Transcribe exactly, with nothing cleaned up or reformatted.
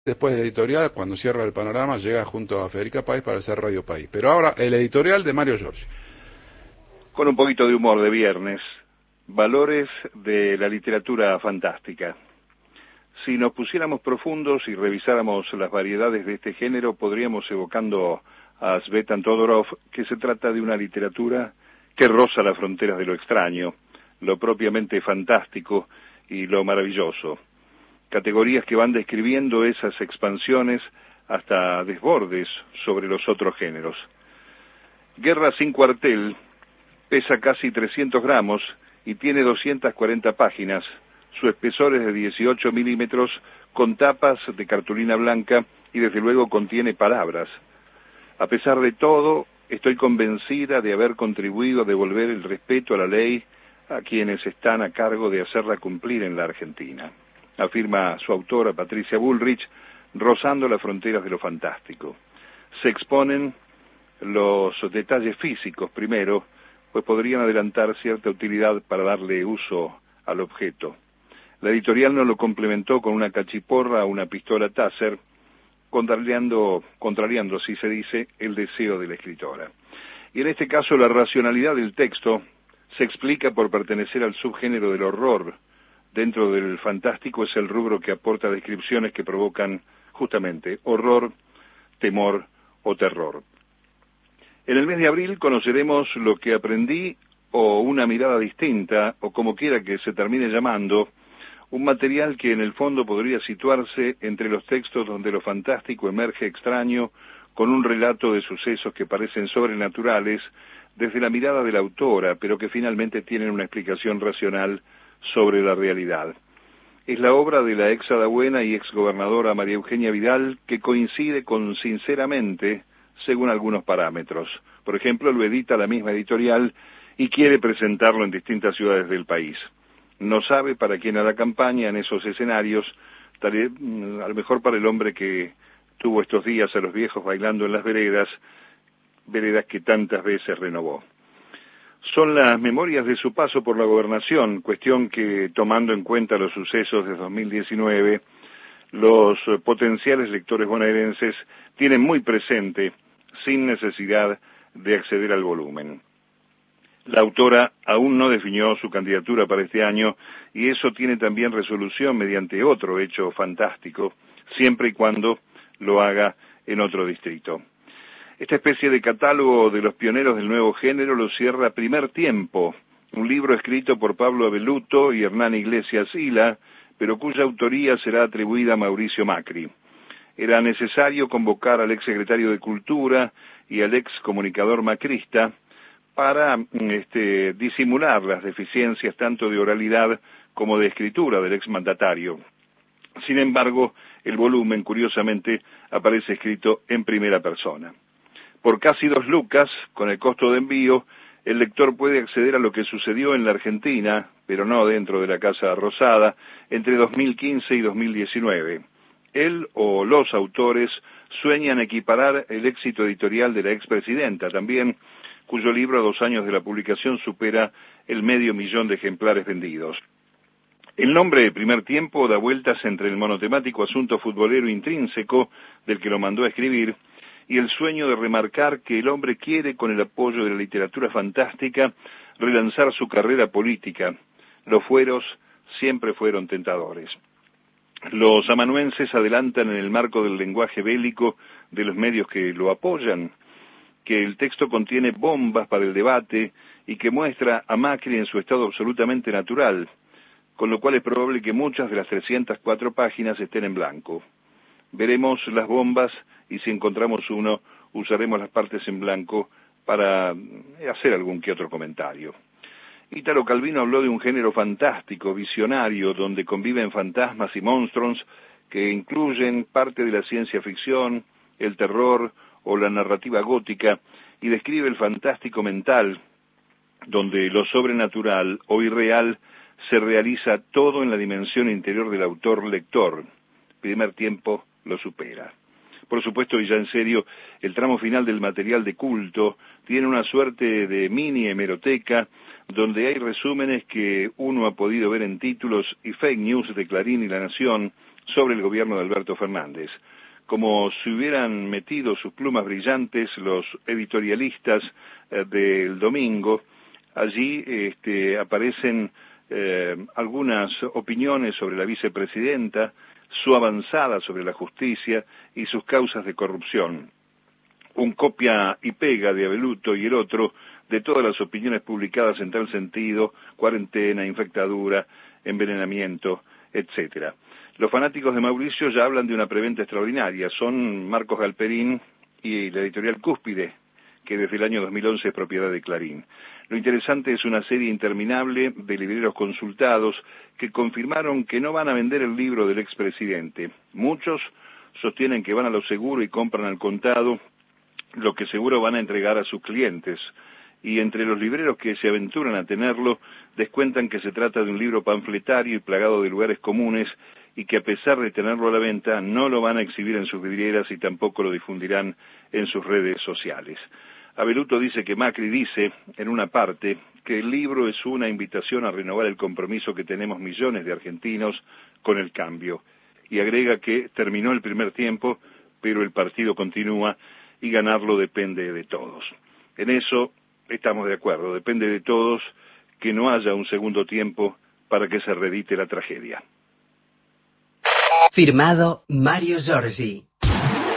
Después de editorial, cuando cierra el panorama, llega junto a Federica País para hacer Radio País. Pero ahora, el editorial de Mario Giorgi. Con un poquito de humor de viernes, valores de la literatura fantástica. Si nos pusiéramos profundos y revisáramos las variedades de este género, podríamos, evocando a Svetan Todorov, que se trata de una literatura que roza las fronteras de lo extraño, lo propiamente fantástico y lo maravilloso. Categorías que van describiendo esas expansiones hasta desbordes sobre los otros géneros. Guerra sin cuartel pesa casi trescientos gramos y tiene doscientas cuarenta páginas. Su espesor es de dieciocho milímetros, con tapas de cartulina blanca y desde luego contiene palabras. A pesar de todo, estoy convencida de haber contribuido a devolver el respeto a la ley a quienes están a cargo de hacerla cumplir en la Argentina, afirma su autora Patricia Bullrich, rozando las fronteras de lo fantástico. Se exponen los detalles físicos primero, pues podrían adelantar cierta utilidad para darle uso al objeto. La editorial no lo complementó con una cachiporra o una pistola Taser, contrariando, contrariando, así se dice, el deseo de la escritora. Y en este caso la racionalidad del texto se explica por pertenecer al subgénero del horror. Dentro del fantástico es el rubro que aporta descripciones que provocan justamente horror, temor o terror. En el mes de abril conoceremos Lo que aprendí o Una mirada distinta, o como quiera que se termine llamando, un material que en el fondo podría situarse entre los textos donde lo fantástico emerge extraño con un relato de sucesos que parecen sobrenaturales desde la mirada de la autora, pero que finalmente tienen una explicación racional sobre la realidad. Es la obra de la ex hadabuena y ex gobernadora María Eugenia Vidal, que coincide con Sinceramente, según algunos parámetros. Por ejemplo, lo edita la misma editorial y quiere presentarlo en distintas ciudades del país. No sabe para quién hará campaña en esos escenarios, tal vez, a lo mejor para el hombre que tuvo estos días a los viejos bailando en las veredas, veredas que tantas veces renovó. Son las memorias de su paso por la gobernación, cuestión que, tomando en cuenta los sucesos de dos mil diecinueve, los potenciales lectores bonaerenses tienen muy presente, sin necesidad de acceder al volumen. La autora aún no definió su candidatura para este año y eso tiene también resolución mediante otro hecho fantástico, siempre y cuando lo haga en otro distrito. Esta especie de catálogo de los pioneros del nuevo género lo cierra Primer Tiempo, un libro escrito por Pablo Abeluto y Hernán Iglesias Sila, pero cuya autoría será atribuida a Mauricio Macri. Era necesario convocar al ex secretario de Cultura y al ex comunicador macrista para este, disimular las deficiencias tanto de oralidad como de escritura del exmandatario. Sin embargo, el volumen, curiosamente, aparece escrito en primera persona. Por casi dos lucas, con el costo de envío, el lector puede acceder a lo que sucedió en la Argentina, pero no dentro de la Casa Rosada, entre dos mil quince y dos mil diecinueve. Él o los autores sueñan equiparar el éxito editorial de la expresidenta, también cuyo libro a dos años de la publicación supera el medio millón de ejemplares vendidos. El nombre de Primer Tiempo da vueltas entre el monotemático asunto futbolero intrínseco del que lo mandó a escribir y el sueño de remarcar que el hombre quiere, con el apoyo de la literatura fantástica, relanzar su carrera política. Los fueros siempre fueron tentadores. Los amanuenses adelantan en el marco del lenguaje bélico de los medios que lo apoyan, que el texto contiene bombas para el debate y que muestra a Macri en su estado absolutamente natural, con lo cual es probable que muchas de las trescientas cuatro páginas estén en blanco. Veremos las bombas y si encontramos uno, usaremos las partes en blanco para hacer algún que otro comentario. Ítalo Calvino habló de un género fantástico, visionario, donde conviven fantasmas y monstruos que incluyen parte de la ciencia ficción, el terror o la narrativa gótica, y describe el fantástico mental, donde lo sobrenatural o irreal se realiza todo en la dimensión interior del autor-lector. Primer Tiempo lo supera. Por supuesto, y ya en serio, el tramo final del material de culto tiene una suerte de mini hemeroteca, donde hay resúmenes que uno ha podido ver en títulos y fake news de Clarín y La Nación, sobre el gobierno de Alberto Fernández. Como si hubieran metido sus plumas brillantes los editorialistas eh, del domingo, allí este, aparecen eh, algunas opiniones sobre la vicepresidenta, su avanzada sobre la justicia y sus causas de corrupción. Un copia y pega de Abeluto y el otro de todas las opiniones publicadas en tal sentido: cuarentena, infectadura, envenenamiento, etcétera. Los fanáticos de Mauricio ya hablan de una preventa extraordinaria. Son Marcos Galperín y la editorial Cúspide, que desde el año dos mil once es propiedad de Clarín. Lo interesante es una serie interminable de libreros consultados que confirmaron que no van a vender el libro del expresidente. Muchos sostienen que van a lo seguro y compran al contado lo que seguro van a entregar a sus clientes. Y entre los libreros que se aventuran a tenerlo, descuentan que se trata de un libro panfletario y plagado de lugares comunes, y que a pesar de tenerlo a la venta, no lo van a exhibir en sus vidrieras y tampoco lo difundirán en sus redes sociales. Abeluto dice que Macri dice, en una parte, que el libro es una invitación a renovar el compromiso que tenemos millones de argentinos con el cambio. Y agrega que terminó el primer tiempo, pero el partido continúa y ganarlo depende de todos. En eso estamos de acuerdo, depende de todos que no haya un segundo tiempo para que se reedite la tragedia. Firmado Mario Giorgi.